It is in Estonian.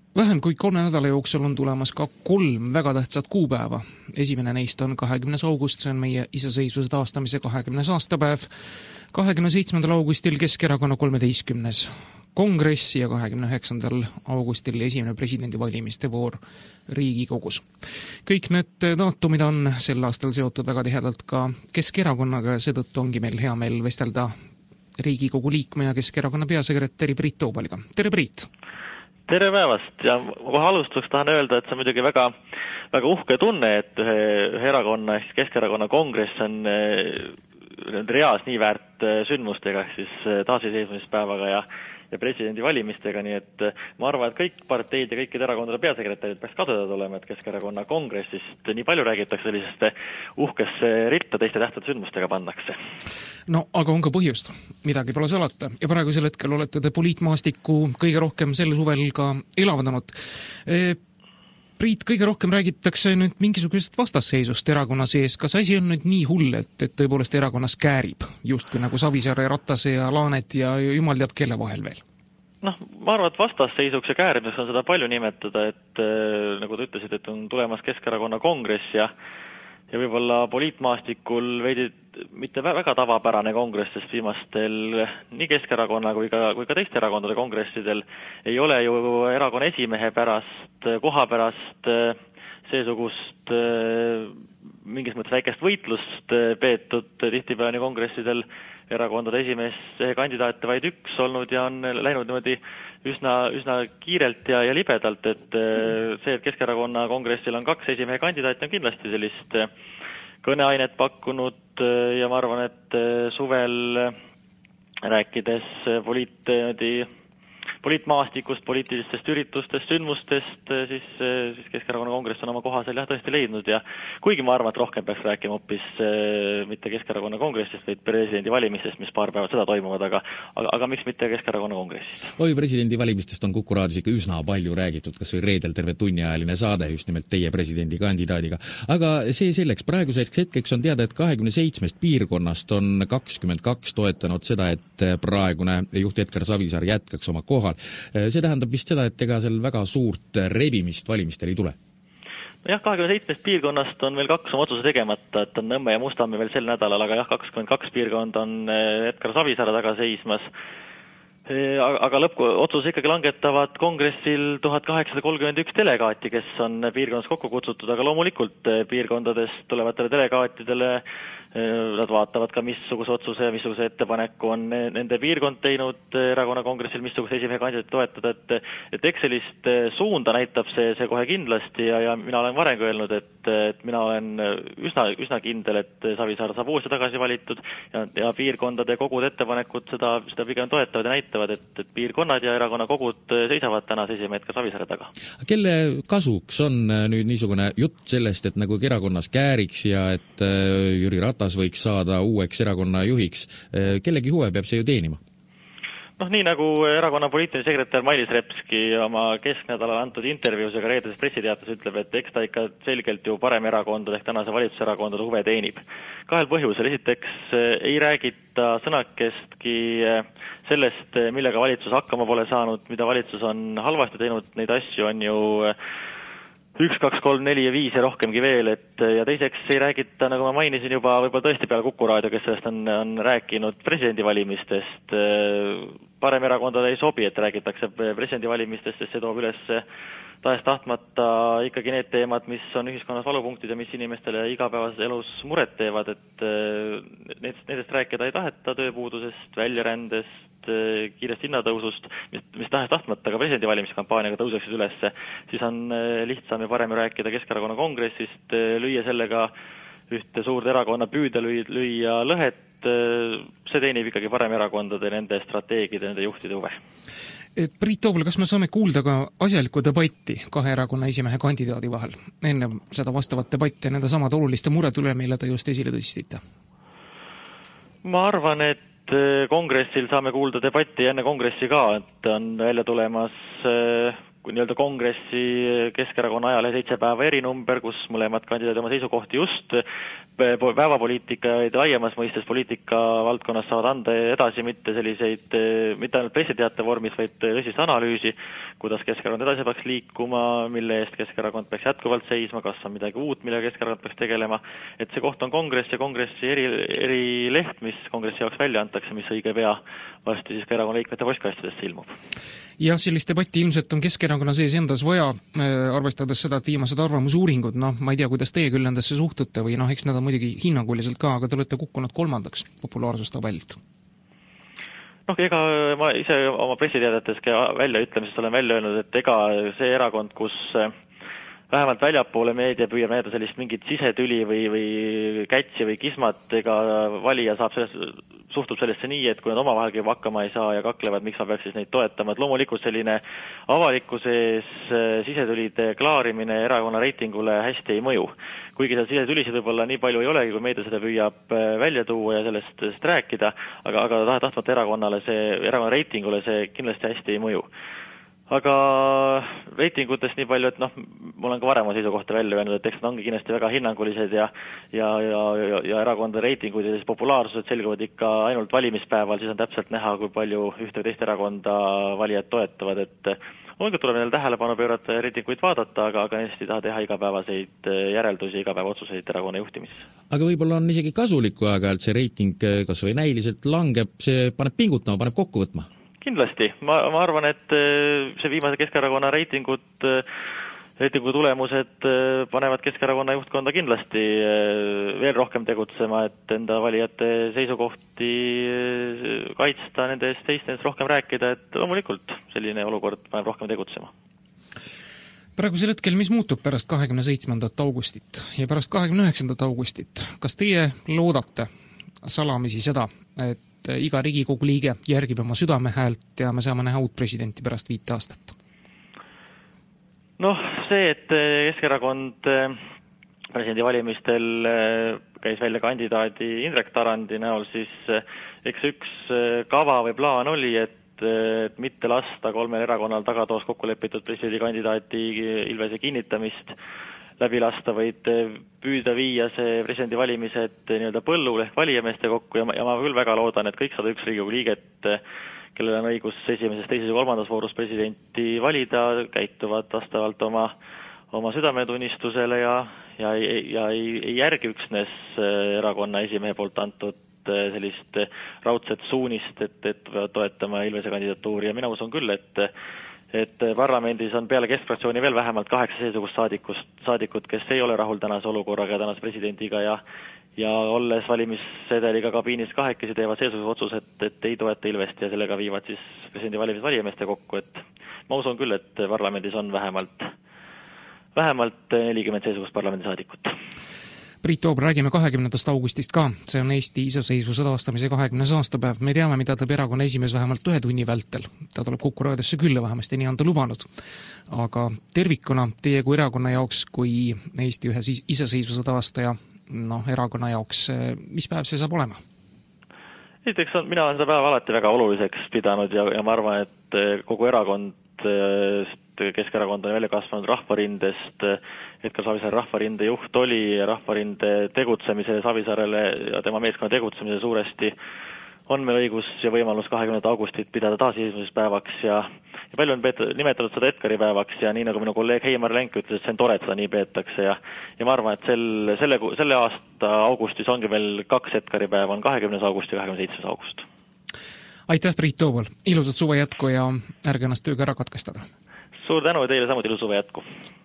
Vähem kui 3 nädala jooksul on tulemas ka 3 väga tähtsat kuupäeva. Esimene neist on 20. august, see on meie iseseisvuse taastamise 20. aastapäev. 27. augustil Keskerakonna 13. kongress ja 29. augustil esimene presidendivalimiste voor Riigikogus. Kõik need daatumid on sel aastal seotud väga tihedalt ka Keskerakonnaga ja seetõttu ongi meil hea meel vestelda Riigikogu liikme ja Keskerakonna peasekretäri Priit Toobaliga. Tere, Priit! Tere päevast ja kohe alustuseks tahan öelda, et see on muidugi väga uhke tunne, et ühe erakonna, ehk Keskerakonna kongress on reas nii väärt sündmustega, siis taasiseseisvumispäevaga ja presidendivalimistega, nii et ma arvan, et kõik parteid ja kõikide erakondade peasekretärid peaks kadedad olema, et Keskerakonna kongressist nii palju räägitakse selliseste uhkesse ritta teiste tähtsate sündmustega pannakse. No, aga on ka põhjust. Midagi pole salata. Ja praegusel hetkel olete te poliitmaastiku kõige rohkem sel suvel ka elavdanud. Priit, kõige rohkem räägitakse nüüd mingisugusest vastasseisust erakonna sees. Kas asi on nüüd nii hull, et tõepoolest erakonnas käärib? Justkui nagu Savisaare, Ratase ja Laanet ja jumal teab kelle vahel veel? Ma arvan, et vastasseisuks ja käärimiseks on seda palju nimetada, et nagu te ütlesid, et on tulemas Keskerakonna kongress ja võib-olla poliitmaastikul veidi mitte väga tavapärane kongress, sest viimastel nii Keskerakonna kui ka teiste erakondade kongressidel ei ole ju erakonna esimehe pärast, koha pärast seesugust mingis mõttes väikest võitlust peetud tihtipeale kongressidel erakondade esimees kandidaate vaid üks olnud ja on läinud niimoodi üsna kiirelt ja libedalt, et see, et Keskerakonna kongressil on 2 esimehe kandidaati, on kindlasti sellist kõneainet pakkunud ja ma arvan, et suvel rääkides poliitmaastikust, poliitilistest üritustest, sündmustest, siis Keskerakonna kongress on oma koha seal tõesti leidnud ja kuigi ma arvan, et rohkem peaks rääkima hoopis mitte Keskerakonna kongressist, vaid presidendivalimistest, mis paar päeva seda toimuvad, aga miks mitte Keskerakonna kongressist? Presidendivalimistest on Kuku raadios ikka üsna palju räägitud, kas või reedel terve tunniajaline saade just nimelt teie presidendikandidaadiga. Aga see selleks, praeguseks hetkeks on teada, et 27 piirkonnast on 22 toetanud seda, et praegune juht Edgar Savisaar jätkaks oma kohal. See tähendab vist seda, et ega seal väga suurt rebimist valimistel ei tule? Jah, 27 piirkonnast on veel 2 oma otsuse tegemata, et on Nõmme ja Mustamäe veel sel nädalal, aga 22 piirkonda on Edgar Savisaare taga seismas. Aga lõppotsus ikkagi langetavad kongressil 1831 delegaati, kes on piirkonnas kokku kutsutud, aga loomulikult piirkondadest tulevatele delegaatidele nad vaatavad ka, missuguse otsuse ja missuguse ettepaneku on nende piirkond teinud erakonna kongressil, missuguse esimehe kandidaati toetada, et eks sellist suunda näitab see kohe kindlasti ja mina olen varem öelnud, et mina olen üsna kindel, et Savisaar saab uuesti tagasi valitud ja piirkondade kogud ettepanekud seda pigem toetavad ja näitavad, et piirkonnad ja erakonna kogud seisavad tänase esimehed ka Savisaare taga. Kelle kasuks on nüüd niisugune jutt sellest, et nagu erakonnas kääriks ja et Jüri Ratas võiks saada uueks erakonna juhiks? Kellegi huve peab see ju teenima? Nii nagu erakonna poliitiline sekretär Mailis Repski oma kesknädalal antud intervjuus ja ka reedeses pressiteates ütleb, et eks ta ikka selgelt ju parem erakondade ehk tänase valitsuserakondade huve teenib. 2 põhjusel. Esiteks ei räägita sõnakestki sellest, millega valitsus hakkama pole saanud, mida valitsus on halvasti teinud, neid asju on ju 1, 2, 3, 4 ja 5 ja rohkemgi veel, ja teiseks ei räägita, nagu ma mainisin juba, võib-olla tõesti peale Kuku raadio, kes sellest on rääkinud presidendivalimistest. Parem erakondade ei sobi, et räägitakse presidendivalimistest, sest see toob üles tahes tahtmata ikkagi need teemad, mis on ühiskonnas valupunktid ja mis inimestele igapäevases elus muret teevad, et nendest rääkida ei taheta, tööpuudusest, väljarändest, kiirest hinnatõusust, mis tahes tahtmata ka presidendivalimiskampaaniaga tõuseksid üles, siis on lihtsam ja parem rääkida Keskerakonna kongressist, lüüa sellega ühte suurde erakonna püüda lüüa lõhet, see teenib ikkagi parem erakondade, nende strateegide, nende juhtide huve. Priit Toobal, kas me saame kuulda ka asjalikku debatti 2 erakonna esimehe kandidaadi vahel enne seda vastavat debatti ja nende samade oluliste mured üle, mille te just esile tõstsite? Ma arvan, et kongressil saame kuulda debatti enne kongressi ka, et on välja tulemas nii-öelda kongressi Keskerakonna ajale 7 päeva erinumber, kus mõlemad kandidaadid oma seisukohti just päevapoliitikaid laiemas mõistes poliitika valdkonnas saavad anda edasi mitte selliseid, mitte ainult pressiteate vormis, vaid tõsist analüüsi, kuidas Keskerakond edasi peaks liikuma, mille eest Keskerakond peaks jätkuvalt seisma, kas on midagi uut, millega Keskerakond peaks tegelema. Et see koht on kongress ja kongressi eri leht, mis kongressi jaoks välja antakse, mis õige pea varsti siis ka erakonna liikmete postkastidesse ilmub. Ja sellist debatti ilmselt on Keskerakonna sees endas vaja, arvestades seda, et viimased arvamusuuringud, ma ei tea, kuidas teie küll endasse suhtute või eks need on muidugi hinnanguliselt ka, aga te olete kukkunud 3. populaarsustabelilt. Ega ma ise oma pressiteadetes väljaütlemises olen välja öelnud, et ega see erakond, kus vähemalt väljapoole meedia püüab näidata sellist mingit sisetüli või kätsi või kismat, ega valija suhtub sellesse nii, et kui nad omavahelgi hakkama ei saa ja kaklevad, miks ma peaks siis neid toetama, et loomulikult selline avalikkuse ees sisetülide klaarimine erakonna reitingule hästi ei mõju. Kuigi seal sisetülisid võib-olla nii palju ei olegi, kui meedia seda püüab välja tuua ja sellest rääkida, aga tahtmata erakonna reitingule see kindlasti hästi ei mõju. Aga reitingutest nii palju, et ma olen ka varem seisukohta välja öelnud, et eks nad ongi kindlasti väga hinnangulised ja erakondade reitingud ja populaarsused selguvad ikka ainult valimispäeval, siis on täpselt näha, kui palju ühte või teist erakonda valijad toetavad, et loomulikult tuleb neil tähelepanu pöörata ja reitinguid vaadata, aga neist ei taha teha igapäevaseid järeldusi, igapäevaotsuseid erakonna juhtimises. Aga võib-olla on isegi kasulik, kui aeg-ajalt see reiting kas või näiliselt langeb, see paneb pingutama, paneb kokku võtma? Kindlasti. Ma arvan, et see viimase Keskerakonna reitingu tulemused panevad Keskerakonna juhtkonda kindlasti veel rohkem tegutsema, et enda valijate seisukohti kaitsta, nende eest seista, nendest rohkem rääkida, et loomulikult selline olukord paneb rohkem tegutsema. Praegusel hetkel, mis muutub pärast 27. augustit ja pärast 29. augustit? Kas teie loodate salamisi seda, et iga Riigikogu liige järgib oma südame häält ja me saame näha uut presidenti pärast 5 aastat? See, et Keskerakond presidendivalimistel käis välja kandidaadi Indrek Tarandi näol, siis eks üks kava või plaan oli, et mitte lasta 3 erakonnal tagatoos kokku lepitud presidendikandidaati Ilvese kinnitamist läbi lasta, vaid püüda viia see presidendivalimised nii-öelda põllul ehk valijameeste kokku ja ma küll väga loodan, et kõik 101 Riigikogu liiget, kellel on õigus esimeses, teises ja 3. voorus presidenti valida, käituvad vastavalt oma südametunnistusele ja ei järgi üksnes erakonna esimehe poolt antud sellist raudset suunist, et peavad toetama Ilvese kandidatuuri ja mina usun küll, et parlamendis on peale keskfraktsiooni veel vähemalt 8 seesugust saadikut, kes ei ole rahul tänase olukorraga ja tänase presidendiga ja olles valimissedeliga kabiinis kahekesi teevad seesuguse otsuse, et ei toeta Ilvest ja sellega viivad siis presidendi valijameeste kokku, et ma usun küll, et parlamendis on vähemalt 40 seesugust parlamendisaadikut. Priit Toob, räägime 20. augustist ka. See on Eesti iseseisvuse taastamise 20. aastapäev. Me teame, mida teeb erakonna esimees vähemalt 1 tunni vältel. Ta tuleb Kuku raadiosse külla, vähemasti nii on ta lubanud. Aga tervikuna teie kui erakonna jaoks, kui Eesti ühe iseseisvuse taastaja erakonna jaoks, mis päev see saab olema? Esiteks mina olen seda päeva alati väga oluliseks pidanud ja ma arvan, et kogu erakond, Keskerakond on välja kasvanud Rahvarindest, Edgar Savisaare Rahvarinde juht oli ja Rahvarinde tegutsemise Savisaarele ja tema meeskonna tegutsemise suuresti on meil õigus ja võimalus 20. augustit pidada taasiseseisvumispäevaks ja palju on nimetatud seda Edgari päevaks ja nii nagu minu kolleeg Heimar Lenk ütles, et see on tore, et seda nii peetakse ja ma arvan, et selle aasta augustis ongi veel 2 Edgari päeva, on 20. august ja 27. august. Aitäh, Priit Toobal! Ilusat suve jätku ja ärge ennast tööga ära katkestada! Suur tänu ja teile samuti ilusat suve jätku!